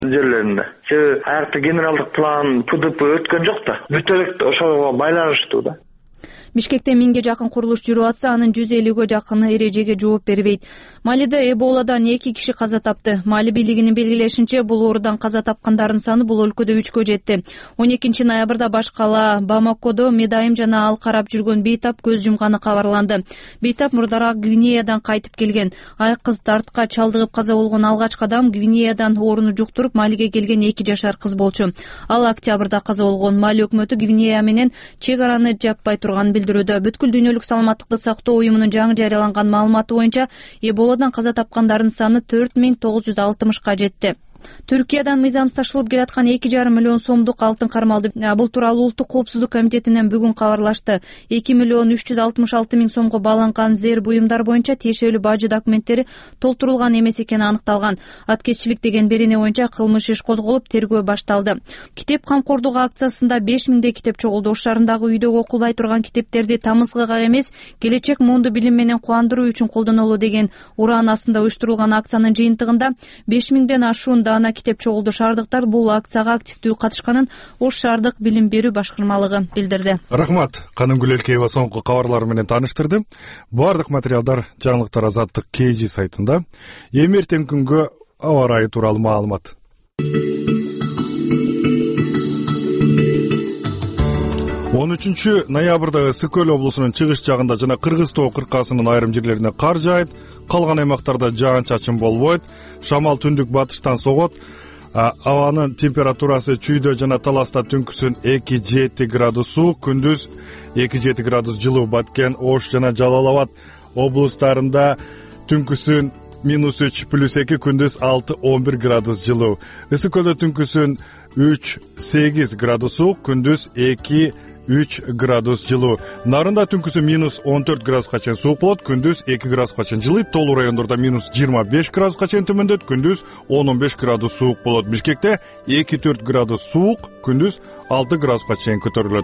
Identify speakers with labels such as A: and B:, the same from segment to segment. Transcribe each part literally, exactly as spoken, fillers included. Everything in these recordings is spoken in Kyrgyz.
A: жерлеринде. Себеби аякта генералдык план П Д П өткөн жок да. Бүт элек ошого байланыштуу да.
B: Бишкекте миңге жакын курулуш жүрүп атса, анын жүз элүүгө жакыны эрежеге жооп бербейт. Малиде Эболадан эки киши каза тапты. Мали бийлигинин белгилешинче, бул оорудан каза тапкандардын саны бул өлкөдө үчкө жетти. он экинчи ноябрда баш кала Бамакодо Медайым жана ал карап жүргөн бейтап көз жумганы кабарланды. Бейтап мурдараак Гвинеядан кайтып келген. Аяк кыз дартка чалдыгып каза болгон алгачкы адам Гвинеядан ооруну жуктуруп Малиге келген эки жашар кыз болчу. Ал октябрда каза болгон. Мали өкмөтү Гвинея менен чек араны жаппай турганын билдирүүдө. Бүткүл дүйнөлүк саламаттыкты сактоо уюмунун жаңы жарыяланган маалыматы боюнча Эболадан каза тапкандардын саны төрт миң тогуз жүз алтымышка жетти. Түркиядан мыйзамсыз ташылып келаткан эки жарым миллион сомдук алтын кармалды. Бул тууралуу Улуттук коопсуздук комитетинен бүгүн кабарлашты. эки миллион үч жүз алтымыш алты миң сомго бааланган зер буюмдар боюнча тиешелүү бажы документтери толтурулган эмес экени аныкталган. Аткезчилик деген берене боюнча кылмыш иш козголуп, тергөө башталды. Китеп камкордугу акциясында беш миңдей китеп чогулду. Ош шаарындагы үйдөгү окулбай турган китептерди тамызгыга эмес, келечек муунду билим менен кубандыруу үчүн колдонолу деген ураан астында уюштурулган акциянын жыйынтыгында беш миңден ашуун даана китеп чогулду. Шаардыктар бул акцияга активдүү катышканын Ош шаардык билим берүү башкармалыгы билдирди.
C: Рахмат. Канымгүл Элкеева соңку кабарлар менен тааныштырды. Баардык материалдар жаңылыктар Азаттык кей жи сайтында. Эми эртең күнгө аба ырайы тууралуу маалымат. он үчүнчү ноябрда Ысык Көл облусунун чыгыш жагында жана Кыргыз тоо кыркасынын айрым жерлерине кар жаайт, калган аймактарда жаан-чачын болбойт, шамал түндүк батыштан согот. Абанын температурасы чүйдө жана таласта түнкүсүн эки жети градус суук, күндүз эки жети градус жылуу. Баткен, Ош жана Жалал Абад облустарында түнкүсүн минус үч плюс эки, күндүз алты он бир градус жылуу. Ысык Көлдө түнкүсүн үч сегиз градус суук, күндүз эки үч градус жылуу. Нарында түнкүсү минус он төрт градуска чейин суук болот, күндүз эки градуска чейин жылыйт. Тоолуу райондордо минус жыйырма беш градуска чейин төмөндөйт, күндүз он он беш градус суук болот. Бишкекте эки төрт градус суук, күндүз алты градуска чейин көтөрүлөт.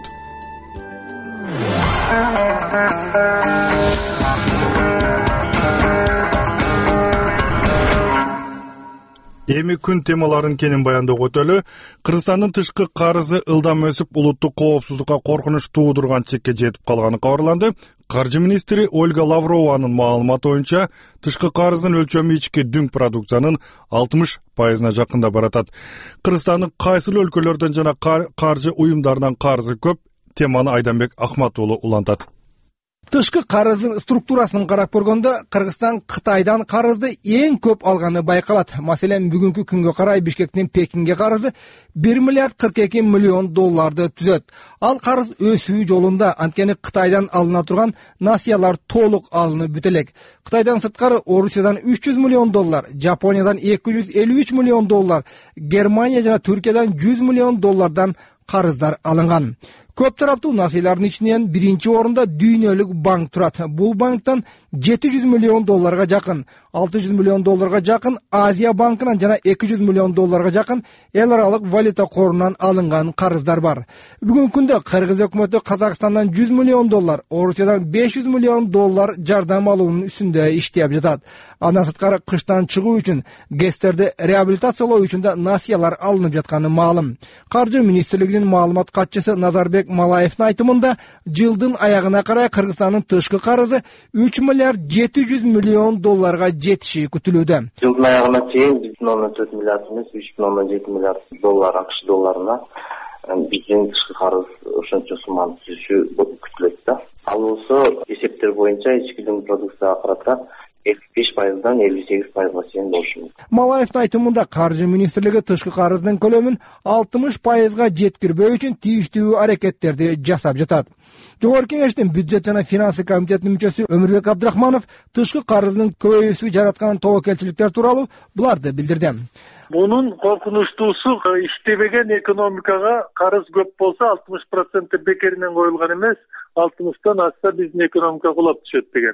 C: Эми күн темаларын кенен баяндоого өтөлү. Кыргызстандын тышкы карызы ылдам өсүп, улуттук коопсуздукка коркунуч туудурган чекке жетип калганы кабарланды. Каржы министри Ольга Лаврованын маалыматы боюнча, тышкы карыздын өлчөмү ички дүң продукциянын алтымыш пайызына жакында баратат. Кыргызстандын кайсыл өлкөлөрдөн жана каржы уюмдарынан карызы көп? Теманы Айданбек Ахмат уулу улантат.
D: Тышкы карыздын структурасын карап көргөндө Кыргызстан Кытайдан карызды эң көп алганы байкалат. Маселен, бүгүнкү күнгө карай Бишкектин Пекинге карызы бир миллиард кырк эки миллион долларды түзөт. Ал карыз өсүү жолунда, анткени Кытайдан алына турган насыялар толук алынып бүт элек. Кытайдан сырткары Орусиядан үч жүз миллион доллар, Жапониядан эки жүз элүү үч миллион доллар, Германия жана Түркиядан жүз миллион доллардан карыздар алынган. Көп тараптуу насыялардын ичинен биринчи орунда Дүйнөлүк банк турат. Бул банктан жети жүз миллион долларга жакын, алты жүз миллион долларга жакын Азия банкынан жана эки жүз миллион долларга жакын эл аралык валюта корунан алынган карыздар бар. Бүгүнкү күндө Кыргыз өкмөтү Казакстандан жүз миллион доллар, Орусиядан беш жүз миллион доллар жардам алуунун үстүндө иштеп жатат. Андан сырткары кыштан чыгуу үчүн, ГЭСтерди реабилитациялоо үчүн да насыялар алынып жатканы маалым. Каржы министрлигинин маалымат катчысы Назарбек Малаевдин айтымында, жылдын аягына карай Кыргызстандын тышкы карызы үч миллиард жети жүз миллион долларга жетиши күтүлүүдө.
E: Жылдын аягына чейин биздин он төрт миллиард эмес, үч бүтүн жети миллиард доллар акш долларына биздин тышкы карыз ошончо сумманы түзүшү күтүлөт да. Ал болсо эсептер боюнча ички дүң продукцияга карата элүү беш пайыздан элүү сегиз пайызга чейин болушу мүмкүн.
D: Малаевдин айтымында, Каржы министрлиги тышкы карыздын көлөмүн алтымыш пайызга жеткирбөө үчүн тийиштүү аракеттерди жасап жатат. Жогорку Кеңештин бюджет жана финансы комитетинин мүчөсү Өмүрбек Абдрахманов тышкы карыздын көбөйүүсү жараткан тобокелчиликтер тууралуу буларды билдирди.
F: Мунун коркунучтуусу, иштебеген экономикага карыз көп болсо алтымыш процент бекеринен коюлган эмес, алтымыштан ашса биздин экономика кулап түшөт деген.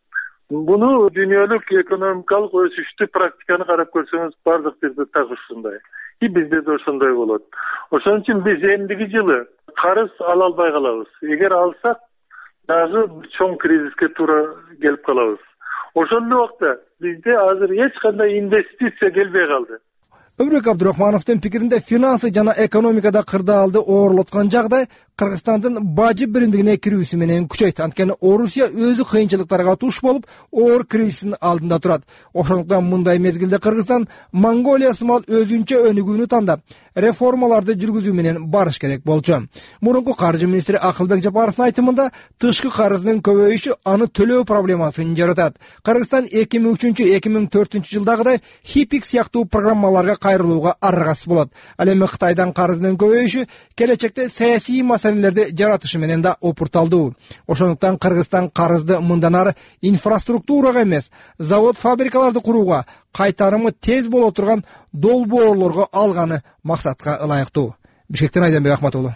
F: Буну дүйнөлүк экономикалык өсүштү практиканы карап көрсөңүз бардык жерде так ушундай. И бизде да ошондой болот. Ошон үчүн биз эмдиги жылы карыз ала албай калабыз. Эгер алсак, дагы чоң кризиске туура келип калабыз. Ошондой убакта бизде азыр эч кандай инвестиция келбей калды.
D: Өмүрбек Абдурахмановдун пикиринде финансы жана экономикада кырдаалды оорлоткон жагдай Кыргызстандын бажы биримдигине кирүүсү менен күчөйт. Анткени Орусия өзү кыйынчылыктарга туш болуп, оор кризистин алдында турат. Ошондуктан мындай мезгилде Кыргызстан Монголия сымал өзүнчө өнүгүүнү тандап, реформаларды жүргүзүү менен барыш керек болчу. Мурунку каржы министри Акылбек Жапаровдун айтымында тышкы карыздын көбөйүшү аны төлөө проблемасын жаратат. Кыргызстан эки миң үчүнчү эки миң төртүнчү жылдагыдай хипик сыяктуу программаларга кайрылууга аргасыз болот. Ал эми Кытайдан карыздын көбөйүшү келечекте саясий маселелерди жаратышы менен да опурталдуу. Ошондуктан Кыргызстан карызды мындан ары инфраструктурага эмес, завод фабрикаларды курууга, кайтарымы тез боло турган долбоорлорго алганы максатка ылайыктуу. Бишкектен Айданбек Ахматуулу.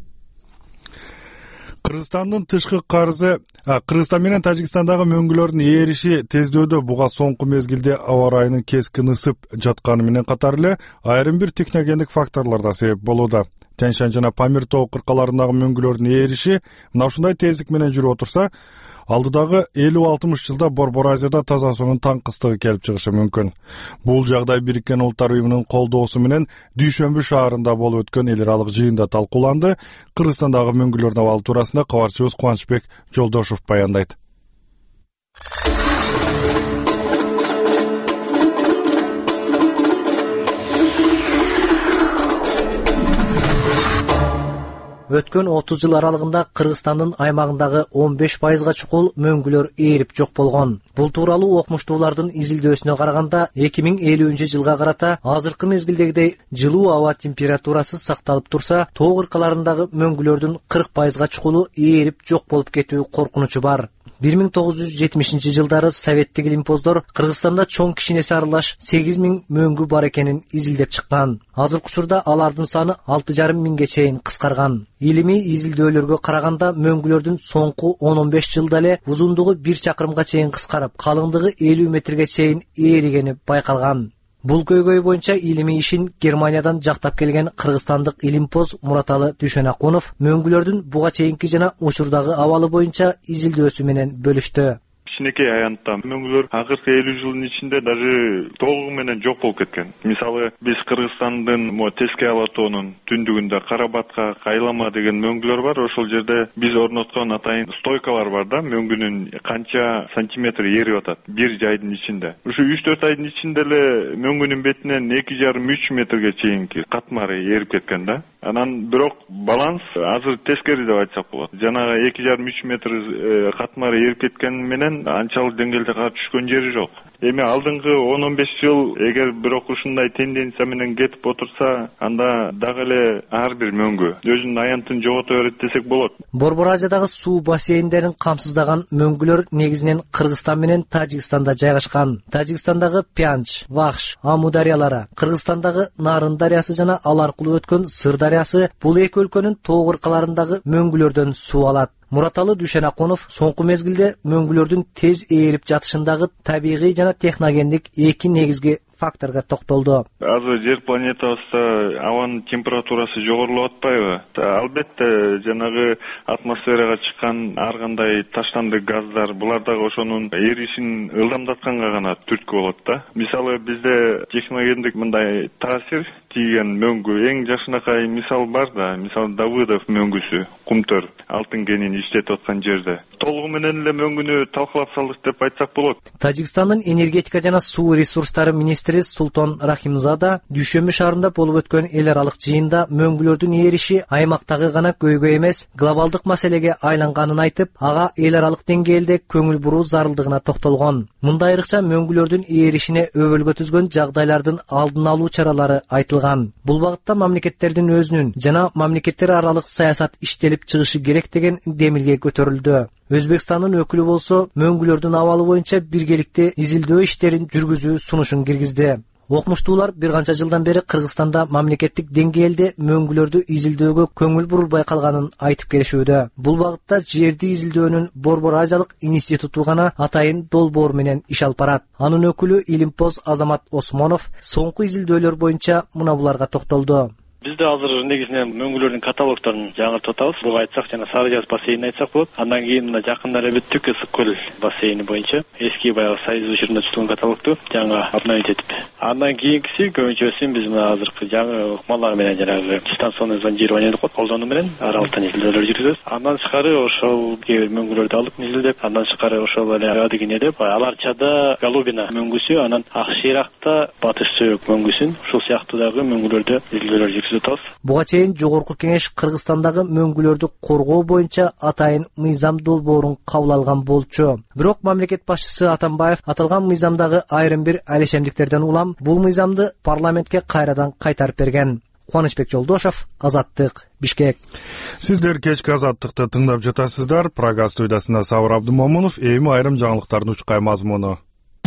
C: Кыргызстандын тышкы карызы, Кыргызстан менен Тажикстандагы мөңгүлөрдүн ээриши тездөөдө буга соңку мезгилде аба ырайынын кескин ысып жатканы менен катар эле айрым бир техногендик факторлор да себеп болууда. Тянь-Шань жана Памир тоо кыркаларындагы мөңгүлөрдүн ээриши мына ушундай тездик менен жүрүп отурса, алдыдагы элүү алтымыш жылда Борбор Азияда таза суунун таң кыстыгы келип чыгышы мүмкүн. Бул жагдай Бириккен Улуттар уюмунун колдоосу менен Дүйшөмбү шаарында болуп өткөн эл аралык жыйында талкууланды. Кыргызстандагы мөңгүлөрдүн абалы туурасында кабарчыбыз Кубанычбек Жолдошов баяндайт.
G: Өткөн отуз жыл аралыгында Кыргызстандын аймагындагы он беш пайызга чукул мөңгүлөр ээрип жок болгон. Бул тууралуу окумуштуулардын изилдөөсүнө караганда эки миң элүүнчү жылга карата азыркы мезгилдегидей жылуу аба температурасы сакталып турса, тоо кыркаларындагы мөңгүлөрдүн кырк пайызга чукулу ээрип жок болуп кетүү коркунучу бар. бир миң тогуз жүз жетимишинчи жылдары советтик илимпоздор Кыргызстанда чоң кичинеси аралаш сегиз миң мөңгү бар экенин изилдеп чыккан. Азыркы учурда алардын саны алты жарым миңге чейин кыскарган. Илимий изилдөөлөргө караганда мөңгүлөрдүн соңку он он беш жылда эле узундугу бир чакырымга чейин кыскарып, калыңдыгы элүү метрге чейин ээригени байкалган. Бул көйгөй боюнча илимий ишин Германиядан жактап келген кыргызстандык илимпоз Мураталы Дүйшөнакунов мөңгүлөрдүн буга чейинки жана учурдагы абалы боюнча изилдөөсү менен бөлүштү.
H: Кичинекей аянтта мөңгүлөр акыркы элүү жылдын ичинде даже толугу менен жок болуп кеткен. Мисалы, биз Кыргызстандын мо Теске ала тоонун түндүгүндө Карабатка, Кайлама деген мөңгүлөр бар. Ошол жерде биз орноткон атайын стойкалар бар да, мөңгүнүн канча сантиметр ээрип атат бир жайдын ичинде. Ушу үч төрт айдын ичинде эле мөңгүнүн бетинен эки жарым үч метрге чейинки катмары ээрип кеткен да. Анан бирок баланс азыр тескери деп айтсак болот. Жанагы эки жарым үч метр катмары ээрип кеткен менен анчалык деңгээлде түшкөн жери жок. Эми алдыңкы он он беш жыл эгер бирок ушундай тенденция менен кетип отурса, анда дагы эле ар бир мөңгү өзүнүн аянтын жогото берет десек болот.
G: Борбор Азиядагы суу бассейндерин камсыздаган мөңгүлөр негизинен Кыргызстан менен Тажикстанда жайгашкан. Тажикстандагы Пянч, Вахш, Аму дарыялары, Кыргызстандагы Нарын дарыясы жана ал аркылуу өткөн Сыр дарыясы бул эки өлкөнүн тоо кыркаларындагы мөңгүлөрдөн суу алат. Мураталы Дүйшөнакунов соңку мезгилде мөңгүлөрдүн тез ээрип жатышындагы табигый жана техногендик эки негизги факторго токтолду.
H: Азыр жер планетабызда абанын температурасы жогорулап атпайбы? Албетте жанагы атмосферага чыккан ар кандай таштандык газдар, булар дагы ошонун эришин ылдамдатканга гана түрткү болот да. Мисалы, бизде техногендик мындай таасир тийген мөңгү эң жакшынакай мисал бар да, мисалы Давыдов мөңгүсү, Кумтөр, алтын кенин иштетип аткан жерде. Толугу менен эле мөңгүнү талкалап салдык деп айтсак болот.
G: Тажикстандын энергетика жана суу ресурстары министри Султон Рахимзада Дүйшөмбү шаарында болуп өткөн эл аралык жыйында мөңгүлөрдүн ээриши аймактагы гана көйгөй эмес, глобалдык маселеге айланганын айтып, ага эл аралык деңгээлде көңүл буруу зарылдыгына токтолгон. Мында айрыкча мөңгүлөрдүн ээришине өбөлгө түзгөн жагдайлардын алдын алуу чаралары айтылган. Бул багытта мамлекеттердин өзүнүн жана мамлекеттер аралык саясат иштелип чыгышы керек деген демилге көтөрүлдү. Өзбекстандын өкүлү болсо мөңгүлөрдүн абалы боюнча биргеликте изилдөө иштерин жүргүзүү сунушун киргизди. Окумуштуулар бир канча жылдан бери Кыргызстанда мамлекеттик деңгээлде мөңгүлөрдү изилдөөгө көңүл бурулбай калганын айтып келишүүдө. Бул багытта жерди изилдөөнүн Борбор Азиялык институту гана атайын долбоор менен иш алып барат. Анын өкүлү илимпоз Азамат Осмонов соңку изилдөөлөр боюнча мына буларга токтолду.
I: Бизде азыр негизинен мөңгүлөрдүн каталогдорун жаңыртып атабыз. Буга айтсак жана Сары Жаз бассейнин айтсак болот. Андан кийин мына жакында эле бүттүк Ысык көл бассейни боюнча эски баягы Союз учурунда түзүлгөн каталогду жаңы обновить этип. Андан кийинкиси көбүнчөсүн биз мына азыркы жаңы ыкмалар менен жанагы дистанционный зондирование деп колдонуу менен ар алттан изилдөөлөр жүргүзөбүз. Андан тышкары ошол кээ бир мөңгүлөрдү алып изилдеп, андан тышкары ошол эле адыгине деп Аларчада Голубина мөңгүсү, анан Ак Шыйракта Батыш Сөөк мөңгүсүн, ушул сыяктуу дагы мөңгүлөрдү изилдөөлөр жүргүзүп атабыз.
G: Буга чейин Жогорку Кеңеш Кыргызстандагы мөңгүлөрдү коргоо боюнча атайын мыйзам долбоорун кабыл алган болчу. Бирок мамлекет башчысы Атамбаев аталган мыйзамдагы айрым бир алешемдиктерден улам бул мыйзамды парламентке кайрадан кайтарып берген. Кубанычбек Жолдошов, Азаттык, Бишкек.
C: Сиздер кечки Азаттыкты тыңдап жатасыздар. Прага студиясында Сабыр Абдымомунов, эми айрым жаңылыктардын учкай мазмуну.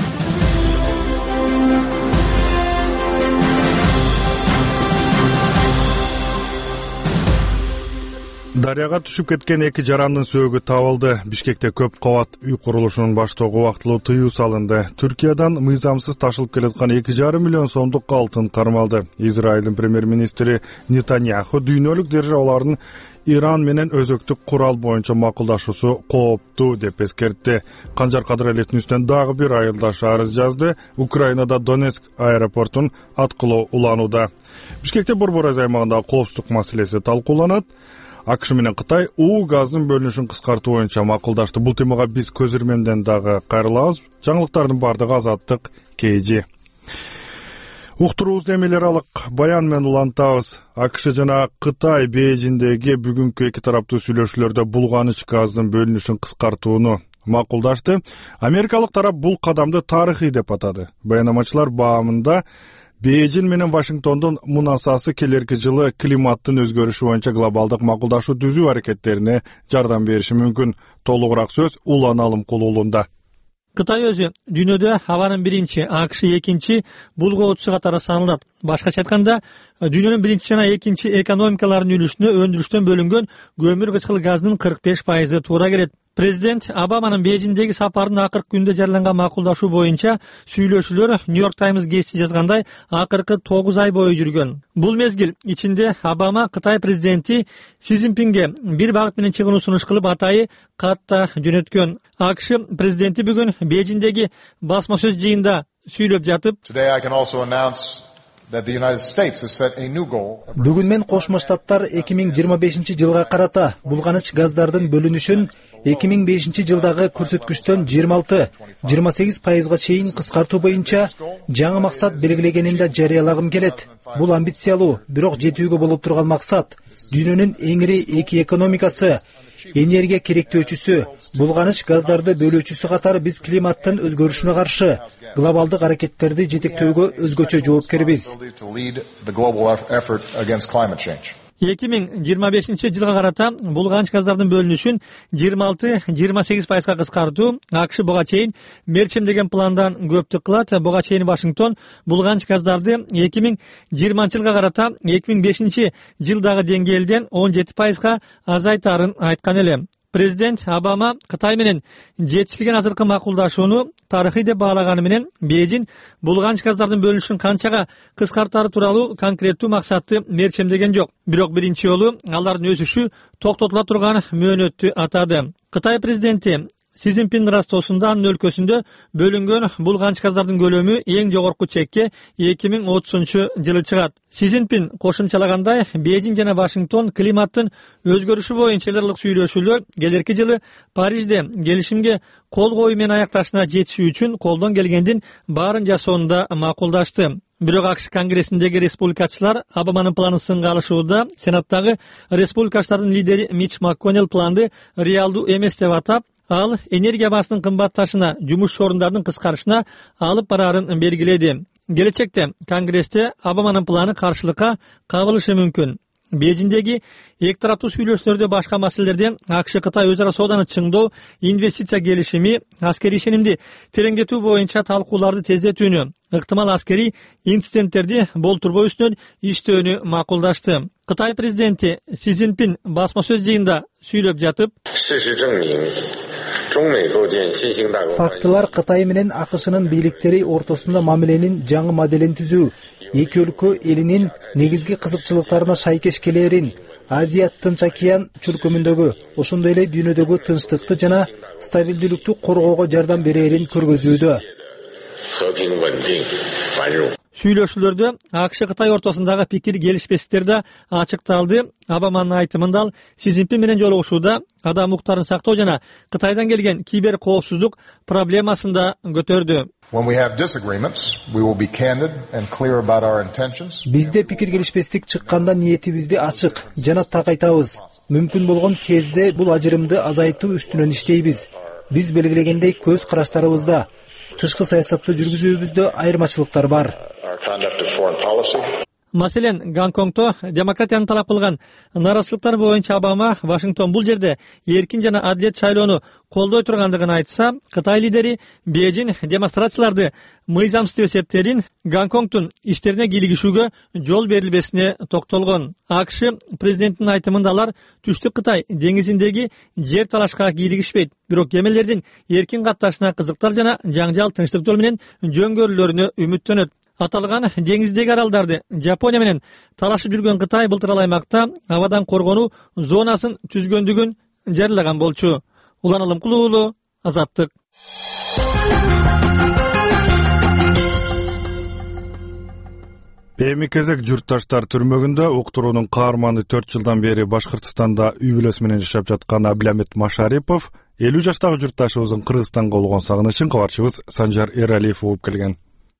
C: Дарыяга түшүп кеткен эки жарандын сөөгү табылды. Бишкекте көп кабат үй курулушунун баштоого убактылуу тыюу салынды. Түркиядан мыйзамсыз ташылып келаткан эки жарым миллион сомдук алтын кармалды. Израилдин премьер-министри Нетаньяху дүйнөлүк державалардын Иран менен өзөктүк курал боюнча макулдашуусу кооптуу деп эскертти. Канжар Кадыралиевдин үстүнөн дагы бир айылдаш арыз жазды. Украинада Донецк аэропортун аткылоо уланууда. Бишкекте Борбор аймагында коопсуздук маселеси талкууланат. АКШ менен Кытай уу газдын бөлүнүшүн кыскартуу боюнча макулдашты. Бул темага биз көзүрмөмдөн дагы кайрылабыз. Жаңылыктардын бардыгы Азаттык Кейжи. Уктуруубузду эмелер алык баян менен улантабыз. АКШ жана Кытай Бейжиңдеги бүгүнкү эки тараптуу сүйлөшүүлөрдө булганыч газдын бөлүнүшүн кыскартууну макулдашты. Америкалык тарап бул кадамды тарыхый деп атады. Баянамачылар баамында Бейжиң менен Вашингтондун мунасасы келерки жылы климаттын өзгөрүшү боюнча глобалдык макулдашуу түзүү аракеттерине жардам бериши мүмкүн. Толугураак сөз Улан Алымкул уулунда.
J: Кытай өзү дүйнөдө абанын биринчи, АКШ экинчи булгоочусу катары саналат. Башкача айтканда, дүйнөнүн биринчи жана экинчи экономикаларынын үлүшүнө өндүрүштөн бөлүнгөн көмүр кычкыл газынын кырк беш пайызы туура келет. Президент Обаманын Бейжиңдеги сапарынын акыркы күндө жарыяланган макулдашуу боюнча сүйлөшүүлөр Нью-Йорк Таймс гезити жазгандай акыркы тогуз ай бою жүргөн. Бул мезгил ичинде Обама Кытай президенти Си Цзиньпинге бир багыт менен чыгууну сунуш кылып атайы катта жөнөткөн. АКШ президенти бүгүн Бейжиңдеги басма сөз жыйында сүйлөп жатып,
K: Бүгүн мен Кошмо Штаттар эки миң жыйырма бешинчи жылга карата булганыч газдардын бөлүнүшүн эки миң бешинчи жылдагы көрсөткүчтөн жыйырма алты жыйырма сегиз пайызга чейин кыскартуу боюнча жаңы максат белгилегенимди жарыялагым келет. Бул амбициялуу, бирок жетүүгө болуп турган максат. Дүйнөнүн эң ири эки экономикасы, энергия керектөөчүсү, булганыч газдарды бөлүүчүсү катары биз климаттын өзгөрүшүнө каршы глобалдык аракеттерди жетектөөгө өзгөчө жоопкербиз.
J: эки миң жыйырма бешинчи жылга карата булганыч газдардын бөлүнүшүн жыйырма алты жыйырма сегиз пайызга кыскартуу АКШ буга чейин мерчемдеген пландан көптүк кылат. Буга чейин Вашингтон булганыч газдарды эки миң жыйырманчы жылга карата эки миң бешинчи жылдагы деңгээлден он жети пайызга азайтаарын айткан эле. Президент Обама Кытай менен жетишилген азыркы макулдашууну тарыхый деп баалаганы менен Бейжиң булганыч газдардын бөлүнүшүн канчага кыскартары тууралуу конкреттүү максатты мерчемдеген жок. Бирок биринчи жолу алардын өсүшү токтотула турган мөөнөттү атады. Кытай президенти Си Цзиньпин растоосунда анын өлкөсүндө бөлүнгөн булганыч газдардын көлөмү эң жогорку чекке эки миң отузунчу жылы чыгат. Си Цзиньпин кошумчалагандай, Бейжиң жана Вашингтон климаттын өзгөрүшү боюнча эл аралык сүйлөшүүлөр келерки жылы Парижде келишимге кол коюу менен аякташына жетишүү үчүн колдон келгендин баарын жасоонда макулдашты. Бирок АКШ конгрессиндеги республикачылар Обаманын планын сынга алышууда. Сенаттагы республикачылардын лидери Мич МакКоннелл планды реалдуу эмес деп атап, ал энергия баасынын кымбатташына, жумуш орундардын кыскарышына алып бараарын белгиледи. Келечекте Конгрессте Обаманын планы каршылыкка кабылышы мүмкүн. Бейжиңдеги эки тараптуу сүйлөшүүлөрдө башка маселелерден АКШ Кытай өз ара сооданы чыңдоо, инвестиция келишими, аскерий ишенимди тереңдетүү боюнча талкууларды тездетүүнү, ыктымал аскерий инциденттерди болтурбоо үстүнөн иштөөнү макулдашты. Кытай президенти Си Цзиньпин басма сөз жыйында сүйлөп жатып,
K: Фактылар Кытай менен АКШнын бийликтери ортосунда мамиленин жаңы моделин түзүү, эки өлкө элинин негизги кызыкчылыктарына шайкеш келерин, Азия Тынч океан чөлкөмүндөгү, ошондой эле дүйнөдөгү тынчтыкты жана стабилдүүлүктү коргоого жардам берерин көргөзүүдө.
J: Сүйлөшүүлөрдө АКШ Кытай ортосундагы пикир келишпестиктер да ачыкталды. Обаманын айтымында ал Си Цзиньпин менен жолугушууда адам укуктарын сактоо жана Кытайдан келген кибер коопсуздук проблемасын да көтөрдү.
K: Бизде пикир келишпестик чыкканда ниетибизди ачык жана так айтабыз. Мүмкүн болгон кезде бул ажырымды азайтуу үстүнөн иштейбиз. Биз белгилегендей көз караштарыбызда, тышкы саясатты жүргүзүүбүздө айырмачылыктар бар.
J: Маселен, Гонконгто демократияны талап кылган наразычылыктар боюнча Обама Вашингтон бул жерде эркин жана адилет шайлоону колдой тургандыгын айтса, Кытай лидери Бейжин демонстрацияларды мыйзамсыз деп эсептерин Гонконгдун иштерине кийлигишүүгө жол берилбесине токтолгон. АКШ президентинин айтымында алар Түштүк Кытай деңизиндеги жер талашка кийлигишпейт, бирок кемелердин эркин катташына кызыктар жана жаңжал тынчтык жол менен жөнгөрүлөрүнө үмүттөнөт. Аталган деңиздеги аралдарды Жапония менен талашып жүргөн Кытай былтыр ал аймакта абадан коргонуу зонасын түзгөндүгүн жарыялаган болчу. Улан Алымкулуу уулу, Азаттык.
C: Эми кезек журтташтар түрмөгүндө уктуруунун каарманы төрт жылдан бери Башкыртстанда үй бүлөсү менен жашап жаткан Абилямит Машарипов элүү жаштагы журтташыбыздын Кыргызстанга болгон сагынычын кабарчыбыз Санжар Эралиев угуп келген.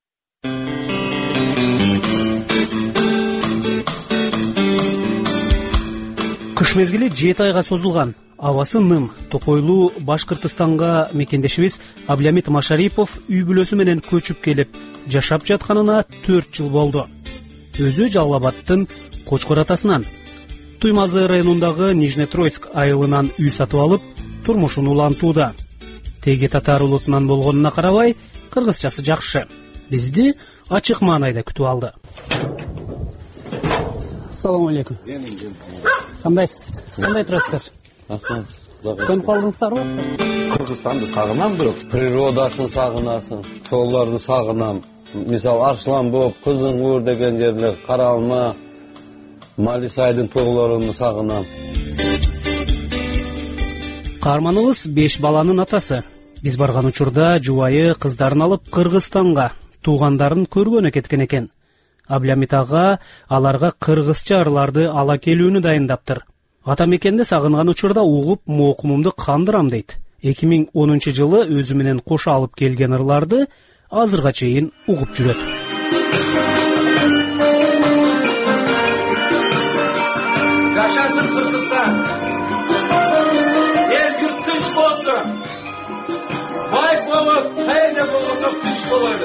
L: Кыш мезгили жети айга созулган. Абасы ным, токойлуу Башкыртстанга мекендешибиз Абилямит Машарипов үй бүлөсү менен көчүп келип, жашап жатканына төрт жыл болду. Өзү Жалал Абадтын Кочкор атасынан, Туймазы районундагы Нижнетроицк айылынан үй сатып алып, турмушун улантууда. Теги татар улутунан болгонуна карабай, кыргызчасы жакшы. Бизди ачык маанайда күтүп алды. Ассаламу алейкум. Кандайсыз? Кандай турасыздар?
M: Рахмат.
L: Көнүп калдыңыздарбы?
M: Кыргызстанды сагынам, бирок природасын сагынасың, тоолорду сагынам. Мисал Арслан боп, Кызыңгуур деген жерлер, Каралма, Малисайдын тоолорун сагынам.
L: Каарманыбыз беш баланын атасы. Биз барган учурда жубайы кыздарын алып Кыргызстанга туугандарын көргөнү кеткен экен. Абилямит ага аларга кыргызча ырларды ала келүүнү дайындаптыр. Ата мекенди сагынган учурда угуп моокумумду кандырам дейт. эки миң онунчу жылы өзү менен кошо алып келген ырларды азырга чейин угуп жүрөт.
N: Жашасын Кыргызстан! Эл журт тынч болсун! Бай болуп, кайда болсо тынч болойлу.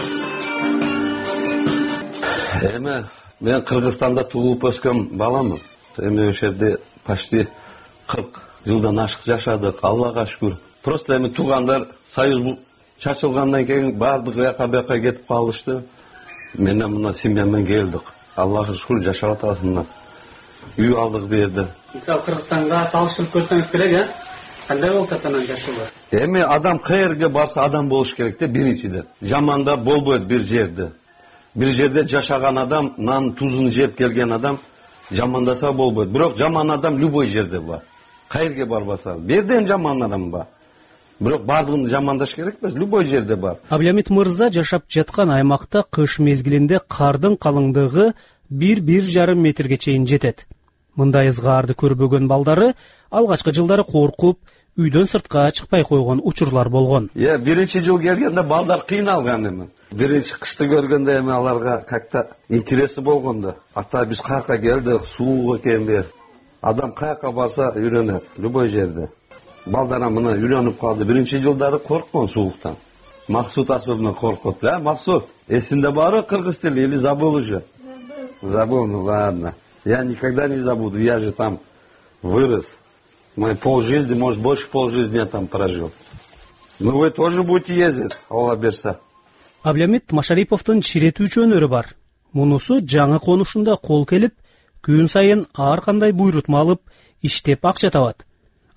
M: Эми мен Кыргызстанда туулуп өскөн баламын. Эми ошол жерде почти кырк жылдан ашык жашадык, Аллага шүкүр. Просто эми туугандар союз чачылгандан кийин баардык жака бияка кетип калышты. Менен мына семьяммен келдик. Аллага шүкүр жашап атасыңар. Үй алдык берди.
L: Мисалы Кыргызстанга салыштырып көрсөңүз керек, э? Кандай болот атанан жашоо?
M: Эми адам каерге барса адам болуш керек да, биринчиден. Жаманда болбойт бир жерде. Бир жерде жашаган адам, нан тузун жеп келген адам жамандаса болбойт. Бирок жаман адам любой жерде бар. Каерге барбаса, берден жаман адам бар. Бирок бардыгын жамандаш керек эмес, любой жерде бар.
L: Абилямит мырза жашап жаткан аймакта кыш мезгилинде кардын калыңдыгы бир-бир жарым метрге чейин жетет. Мындай ызгаарды көрбөгөн балдары алгачкы жылдары коркуп, үйдөн сыртка чыкпай койгон учурлар болгон.
M: Э, биринчи жыл келгенде балдар кыйналган эми. Биринчи кышты көргөндө эми аларга как-то интереси болгондо. Ата биз каяка келдик, суук экенби? Адам каяка барса үйрөнөт, любой жерде. Балдара мына үйрөнүп калды. Биринчи жылдары корккон сууктан. Максут особенно коркот. Да, Максут, эсинде барбы кыргыз тили или забыл уже? Забыл, ну ладно. Я никогда не забуду, я же там вырос. Мы полжизни, может больше полжизни я там прожил. Ну вы тоже будете ездить, Алла берса.
L: Абилямит Машариповдун чиретүүчү өнөрү бар. Мунусу жаңы конушунда кол келип, күн сайын ар кандай буйрутма алып, иштеп акча табат.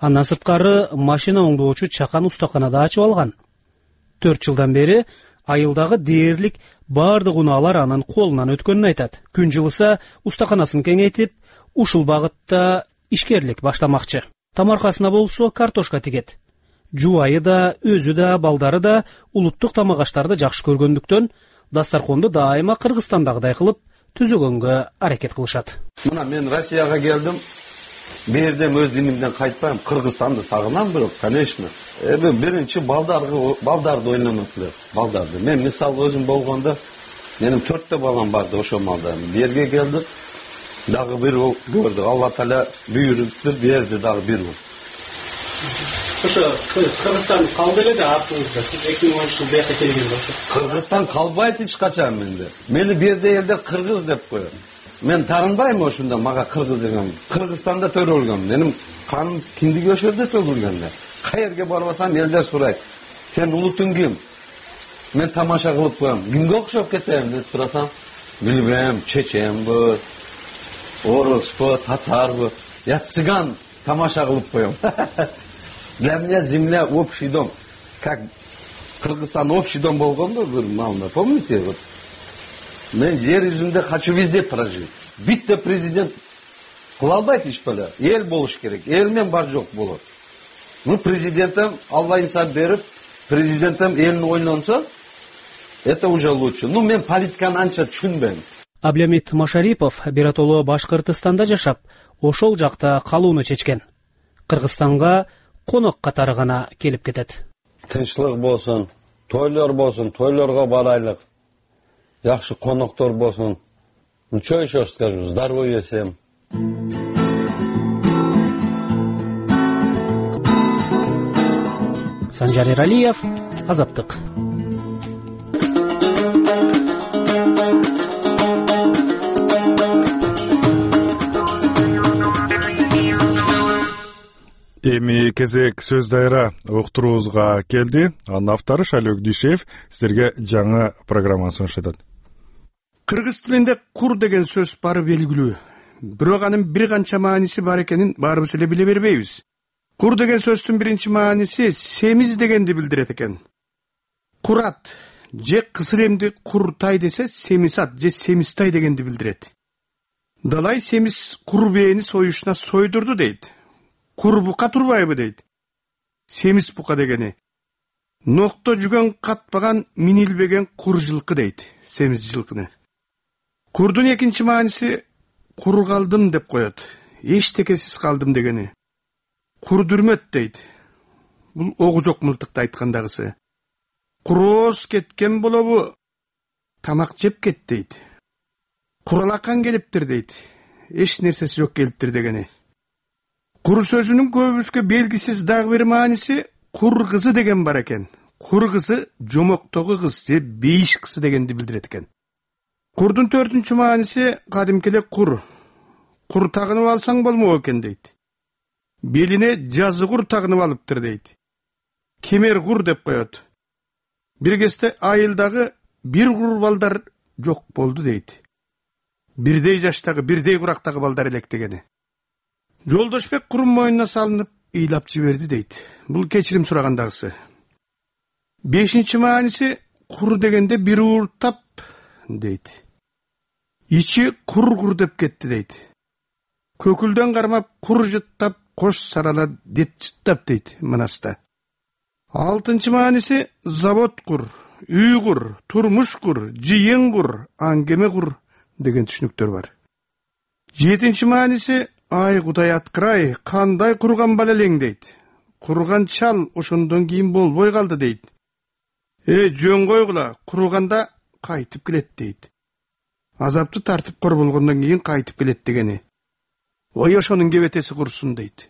L: Андан сырткары машина оңдоочу чакан устаканада ачып алган. төрт жылдан бери айылдагы дээрлик баардык унаалар анын колунан өткөнүн айтат. Күн жылыса устаканасын кеңейтип, ушул багытта ишкерлик баштамакчы. Тамаркасына болсо картошка тигет. Жубайы да, өзү да, балдары да улуттук тамак аштарды жакшы көргөндүктөн дастарконду дайыма Кыргызстандагыдай кылып түзөгөнгө аракет кылышат.
M: Мына мен Россияга келдим. Бердем өз динимден кайтпайм. Кыргызстанды сагынам бирок, конечно. Эми биринчи балдарга балдарды ойлонот эле. Балдарды. Мен мисалы өзүм болгондо, менин төрттө балам барды ошо малда. Берге келдик. Дагы бир ол көрдүк. Алла Таала буйрукту берди, дагы бир бол.
L: Ошо Кыргызстан калды эле да артыңызда. Сиз эки миң он үч жылы бияка келгенде ошо.
M: Кыргызстан калбайт эч качан менде. Мени берде элдер кыргыз деп коет. Мен таарынбайм ошондо мага кыргыз деген. Кыргызстанда төрөлгөм. Менин каным киндиги ошолдо төгүлгөн. Каерге барбасам элдер сурайт. Сен улутуң ким? Мен тамаша кылып коем. Кимге окшоп кетем деп сурасам, билбейм, чеченби, орусбу, татарбы, я цыган тамаша кылып коем. Для меня земля общий дом. Как Кыргызстан общий дом болгондо бир малда, помните? Вот. Мен жер жүзүндө хочу везде прожить. Битте президент кыла албайт иш беле. Эл болуш керек. Эл менен бар жок болот. Ну президентим Алла инсап берип, президентим элин ойлонсо, это уже лучше. Ну мен политиканы анча түшүнбөйм.
L: Аблямит Машарипов биротоло Башкыртыстанда жашап, ошол жакта калууну чечкен. Кыргызстанга конок катары гана келип кетет.
M: Тынчтык болсун, тойлор болсун, тойлорго барайлык. Жакшы коноктор болсун. Ну что еще скажу? Здоровья всем.
L: Санжар Эралиев, Азаттык.
C: Эми кезек сөз дайра уктуруубузга келди. Анын автору Шайлок Дүйшеев сиздерге жаңы программаны сунуштат.
O: Кыргыз тилинде кур деген сөз бары белгилүү. Бирок анын бир канча мааниси бар экенин баарыбыз эле биле бербейбиз. Кур деген сөздүн биринчи мааниси семиз дегенди билдирет экен. Курат же кысыр эмди куртай десе семисат же семистай дегенди билдирет. Далай семиз кур бээни союшуна сойдурду дейт. Кур бука турбайбы дейт. Семиз бука дегени. Нокто жүгөн катпаган минилбеген кур жылкы дейт. Семиз жылкыны. Курдун экинчи мааниси кур калдым деп коет. Эчтекесиз калдым дегени. Курдүрмөт дейт. Бул огу жок мылтыкты айткандагысы. Курооз кеткен болобу? Тамак жеп кет дейт. Куралакан келиптир дейт. Эч нерсеси жок келиптир дегени. Кур сөзүнүн көбүбүзгө белгисиз дагы бир мааниси кур кызы деген бар экен. Кур кызы жомоктогу кыз же бейиш кызы дегенди билдирет экен. Курдун төртүнчү мааниси кадимки эле кур. Кур тагынып алсаң болмок экен дейт. Белине жазы кур тагынып алыптыр дейт. Кемер кур деп коет. Бир кезде айылдагы бир кур балдар жок болду дейт. Бирдей жаштагы, бирдей курактагы балдар элек дегени. Жолдошбек курун мойнуна салынып ыйлап жиберди дейт. Бул кечирим сурагандагысы. Бешинчи мааниси кур дегенде бир ууртап дейт. Ичи кур-кур деп кетти дейт. Көкүлдөн кармап кур жыттап кош сарала деп жыттап дейт мынаста. Алтынчы мааниси завод кур, үй кур, турмуш кур, жыйын кур, аңгеме кур деген түшүнүктөр бар. Жетинчи мааниси ай кудай аткырай, кандай курган бала элең дейт. Курган чал ошондон кийин болбой калды дейт. Э, жөн койгула, курганда кайтып келет дейт. Азапты тартып кор болгондон кийин кайтып келет дегени. Ой, ошонун кебетеси курсун дейт.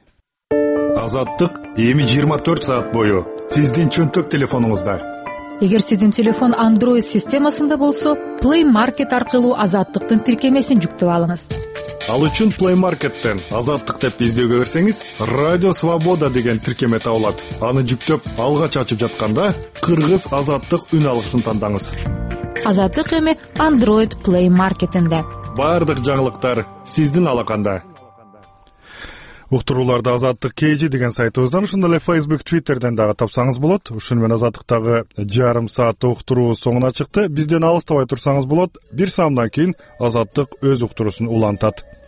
C: Азаттык эми жыйырма төрт саат бою сиздин чөнтөк телефонуңузда.
P: Эгер сиздин телефон Android системасында болсо, Play Market аркылуу Азаттыктын тиркемесин жүктөп алыңыз.
C: Ал үчүн Play Market'тен Азаттык деп издөөгө берсеңиз, Радио Свобода деген тиркеме табылат. Аны жүктөп алгач ачып жатканда Кыргыз Азаттык үн алгысын тандаңыз.
P: Азаттык эми Android Play Market'инде.
C: Бардык жаңылыктар сиздин алаканда. Уктурууларды Азаттык Кж деген сайтыбыздан, ошондой эле Facebook, Twitterден дагы тапсаңыз болот. Ушуну менен Азаттыктагы жарым сааттык уктуруу соңуна чыкты. Бизден алыстабай турсаңыз болот. Бир саамдан кийин Азаттык өз уктуруусун улантат.